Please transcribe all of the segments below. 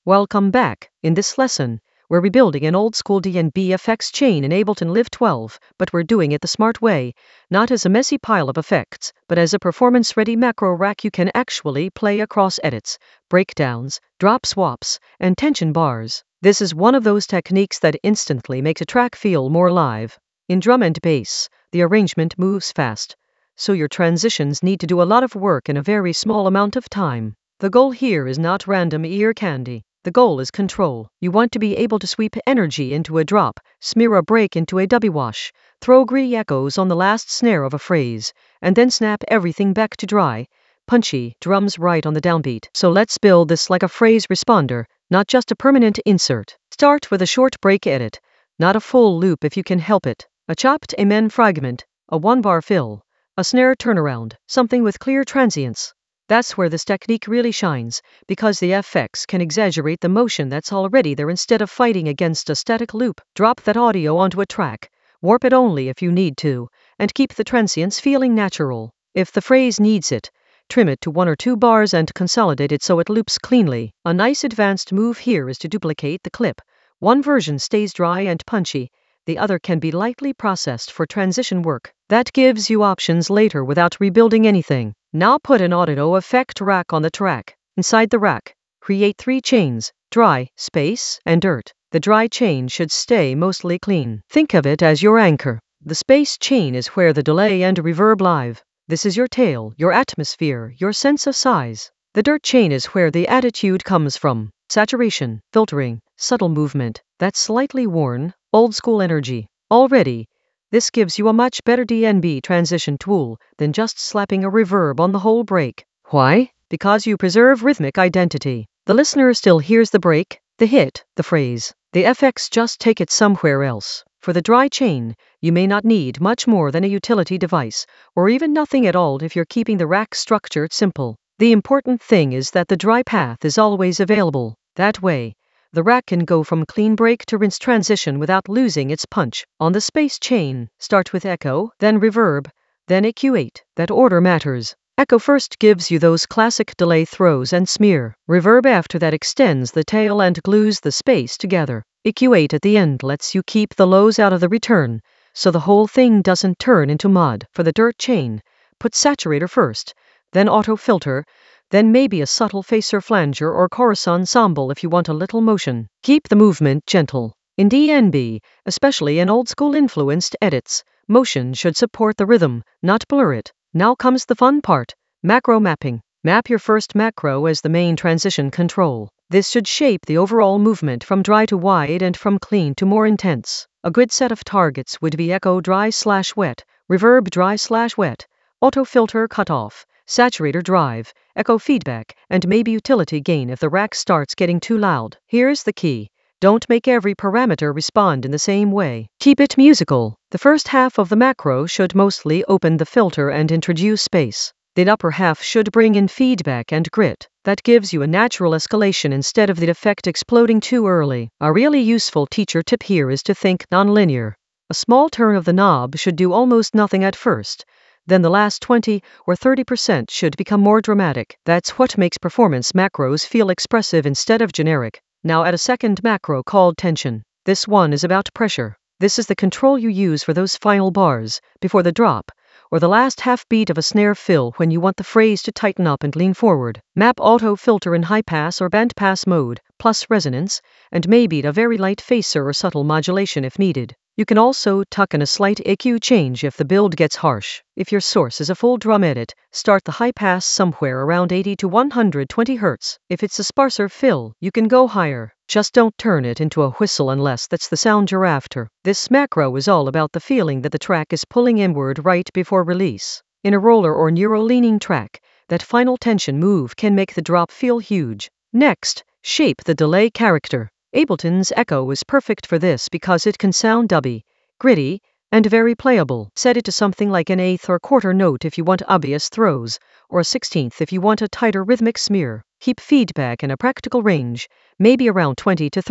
Welcome back. In this lesson, we're rebuilding an old school DNB FX chain in Ableton Live 12, but we're doing it the smart way, not as a messy pile of effects, but as a performance-ready macro rack you can actually play across edits, breakdowns, drop swaps, and tension bars. This is one of those techniques that instantly makes a track feel more live. In drum and bass, the arrangement moves fast, so your transitions need to do a lot of work in a very small amount of time. The goal here is not random ear candy. The goal is control. You want to be able to sweep energy into a drop, smear a break into a dubby wash, throw gritty echoes on the last snare of a phrase, and then snap everything back to dry, punchy drums right on the downbeat. So let's build this like a phrase responder, not just a permanent insert. Start with a short break edit, not a full loop if you can help it. A chopped amen fragment, a one-bar fill, a snare turnaround, something with clear transients. That's where this technique really shines, because the FX can exaggerate the motion that's already there instead of fighting against a static loop. Drop that audio onto a track, warp it only if you need to, and keep the transients feeling natural. If the phrase needs it, trim it to 1 or 2 bars and consolidate it so it loops cleanly. A nice advanced move here is to duplicate the clip. One version stays dry and punchy, the other can be lightly processed for transition work. That gives you options later without rebuilding anything. Now put an audio effect rack on the track. Inside the rack, create 3 chains: dry, space, and dirt. The dry chain should stay mostly clean. Think of it as your anchor. The space chain is where the delay and reverb live. This is your tail, your atmosphere, your sense of size. The dirt chain is where the attitude comes from. Saturation, filtering, subtle movement, that slightly worn, old school energy. Already, this gives you a much better DNB transition tool than just slapping a reverb on the whole break. Why? Because you preserve rhythmic identity. The listener still hears the break, the hit, the phrase. The FX just take it somewhere else. For the dry chain, you may not need much more than a utility device, or even nothing at all if you're keeping the rack structured simple. The important thing is that the dry path is always available. That way, the rack can go from clean break to rinse transition without losing its punch. On the space chain, start with echo, then reverb, then EQ8. That order matters. Echo first gives you those classic delay throws and smear. Reverb after that extends the tail and glues the space together. EQ8 at the end lets you keep the lows out of the return, so the whole thing doesn't turn into mud. For the dirt chain, put saturator first, then auto filter, then maybe a subtle phaser flanger or chorus ensemble if you want a little motion. Keep the movement gentle. In DNB, especially in old school influenced edits, motion should support the rhythm, not blur it. Now comes the fun part: macro mapping. Map your first macro as the main transition control. This should shape the overall movement from dry to wide and from clean to more intense. A good set of targets would be echo dry/wet, reverb dry/wet, auto filter cutoff, saturator drive, echo feedback, and maybe utility gain if the rack starts getting too loud. Here's the key: don't make every parameter respond in the same way. Keep it musical. The first half of the macro should mostly open the filter and introduce space. The upper half should bring in feedback and grit. That gives you a natural escalation instead of the effect exploding too early. A really useful teacher tip here is to think nonlinear. A small turn of the knob should do almost nothing at first. Then the last 20 or 30% should become more dramatic. That's what makes performance macros feel expressive instead of generic. Now add a second macro called tension. This one is about pressure. This is the control you use for those final bars, before the drop, or the last half beat of a snare fill when you want the phrase to tighten up and lean forward. Map auto filter in high pass or band pass mode, plus resonance, and maybe a very light phaser or subtle modulation if needed. You can also tuck in a slight EQ change if the build gets harsh. If your source is a full drum edit, start the high pass somewhere around 80 to 120 Hz. If it's a sparser fill, you can go higher. Just don't turn it into a whistle unless that's the sound you're after. This macro is all about the feeling that the track is pulling inward right before release. In a roller or neuro-leaning track, that final tension move can make the drop feel huge. Next, shape the delay character. Ableton's Echo is perfect for this because it can sound dubby, gritty, and very playable. Set it to something like an eighth or quarter note if you want obvious throws, or a 16th if you want a tighter rhythmic smear. Keep feedback in a practical range, maybe around 20 to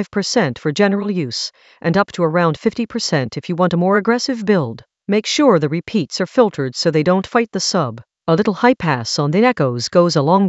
35% for general use, and up to around 50% if you want a more aggressive build. Make sure the repeats are filtered so they don't fight the sub. A little high pass on the echoes goes a long way.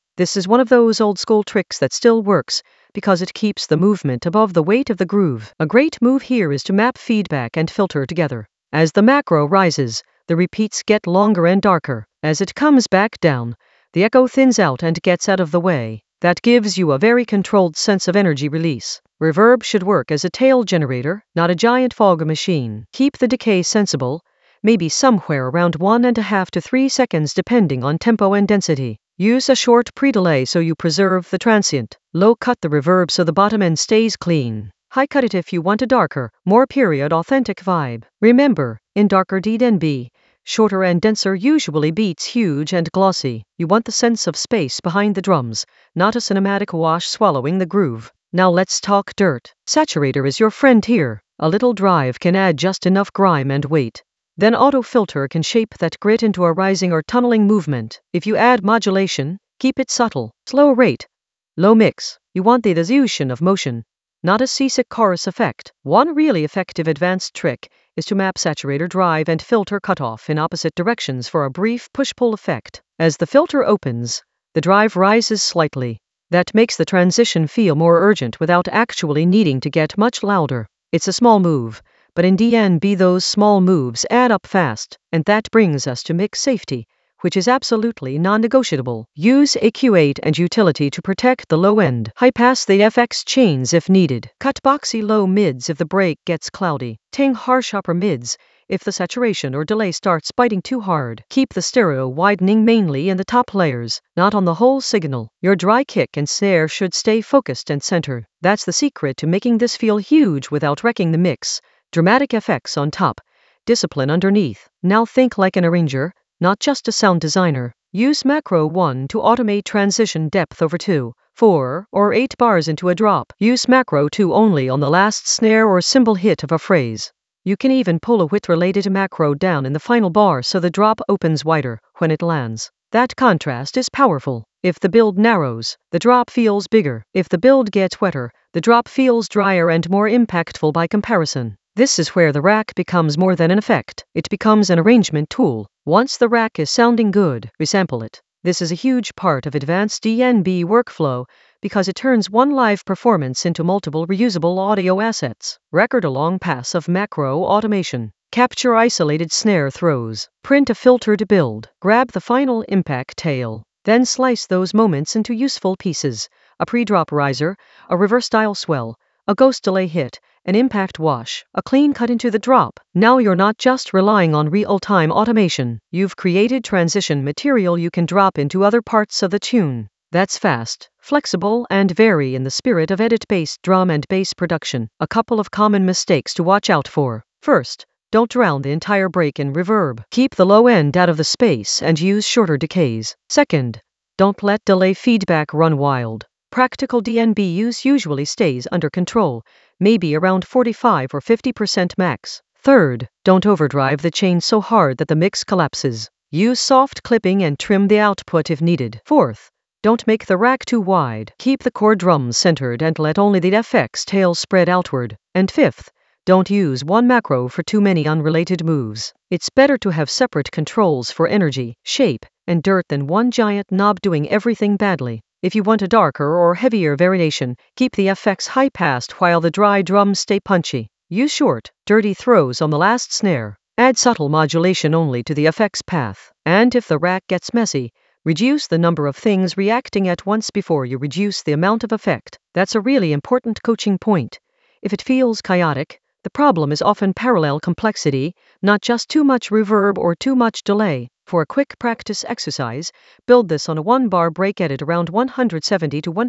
This is one of those old school tricks that still works because it keeps the movement above the weight of the groove. A great move here is to map feedback and filter together. As the macro rises, the repeats get longer and darker. As it comes back down, the echo thins out and gets out of the way. That gives you a very controlled sense of energy release. Reverb should work as a tail generator, not a giant fog machine. Keep the decay sensible, maybe somewhere around 1.5 to 3 seconds depending on tempo and density. Use a short pre-delay so you preserve the transient. Low cut the reverb so the bottom end stays clean. High cut it if you want a darker, more period authentic vibe. Remember, in darker D&B, shorter and denser usually beats huge and glossy. You want the sense of space behind the drums, not a cinematic wash swallowing the groove. Now let's talk dirt. Saturator is your friend here. A little drive can add just enough grime and weight. Then auto filter can shape that grit into a rising or tunneling movement. If you add modulation, keep it subtle. Slow rate, low mix. You want the illusion of motion, not a seasick chorus effect. One really effective advanced trick is to map saturator drive and filter cutoff in opposite directions for a brief push-pull effect. As the filter opens, the drive rises slightly. That makes the transition feel more urgent without actually needing to get much louder. It's a small move, but in D&B those small moves add up fast, and that brings us to mix safety, which is absolutely non-negotiable. Use EQ8 and utility to protect the low end. High-pass the FX chains if needed. Cut boxy low mids if the break gets cloudy. Tang harsh upper mids if the saturation or delay starts biting too hard. Keep the stereo widening mainly in the top layers, not on the whole signal. Your dry kick and snare should stay focused and centered. That's the secret to making this feel huge without wrecking the mix. Dramatic effects on top, discipline underneath. Now think like an arranger, not just a sound designer. Use Macro 1 to automate transition depth over 2, 4, or 8 bars into a drop. Use Macro 2 only on the last snare or cymbal hit of a phrase. You can even pull a width-related macro down in the final bar so the drop opens wider when it lands. That contrast is powerful. If the build narrows, the drop feels bigger. If the build gets wetter, the drop feels drier and more impactful by comparison. This is where the rack becomes more than an effect. It becomes an arrangement tool. Once the rack is sounding good, resample it. This is a huge part of advanced D&B workflow because it turns one live performance into multiple reusable audio assets. Record a long pass of macro automation. Capture isolated snare throws. Print a filter to build. Grab the final impact tail. Then slice those moments into useful pieces. A pre-drop riser, a reverse dial swell, a ghost delay hit, an impact wash, a clean cut into the drop. Now you're not just relying on real-time automation. You've created transition material you can drop into other parts of the tune. That's fast, flexible, and very in the spirit of edit-based drum and bass production. A couple of common mistakes to watch out for. First, don't drown the entire break in reverb. Keep the low end out of the space and use shorter decays. Second, don't let delay feedback run wild. Practical D&B use usually stays under control, maybe around 45 or 50% max. Third, don't overdrive the chain so hard that the mix collapses. Use soft clipping and trim the output if needed. Fourth, don't make the rack too wide. Keep the core drums centered and let only the FX tail spread outward. And fifth, don't use one macro for too many unrelated moves. It's better to have separate controls for energy, shape, and dirt than one giant knob doing everything badly. If you want a darker or heavier variation, keep the FX high-passed while the dry drums stay punchy. Use short, dirty throws on the last snare. Add subtle modulation only to the FX path. And if the rack gets messy, reduce the number of things reacting at once before you reduce the amount of effect. That's a really important coaching point. If it feels chaotic, the problem is often parallel complexity, not just too much reverb or too much delay. For a quick practice exercise, build this on a 1-bar break edit around 170 to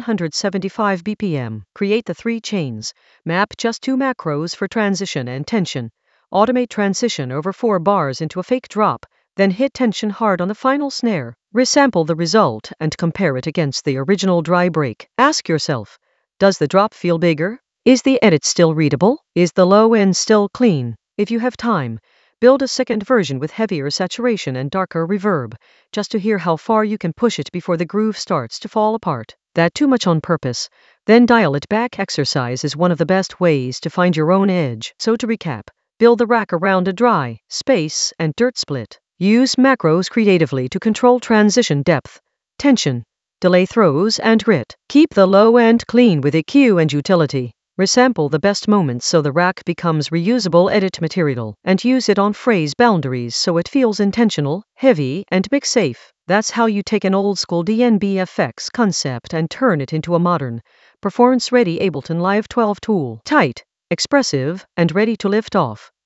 175 BPM. Create the 3 chains. Map just 2 macros for transition and tension. Automate transition over 4 bars into a fake drop, then hit tension hard on the final snare. Resample the result and compare it against the original dry break. Ask yourself, does the drop feel bigger? Is the edit still readable? Is the low end still clean? If you have time, build a second version with heavier saturation and darker reverb, just to hear how far you can push it before the groove starts to fall apart. That too much on purpose, then dial it back exercise is one of the best ways to find your own edge. So to recap, build the rack around a dry, space, and dirt split. Use macros creatively to control transition depth, tension, delay throws and grit. Keep the low end clean with EQ and utility. Resample the best moments so the rack becomes reusable edit material, and use it on phrase boundaries so it feels intentional, heavy, and mix safe. That's how you take an old school DNB FX concept and turn it into a modern, performance ready Ableton Live 12 tool. Tight, expressive, and ready to lift off.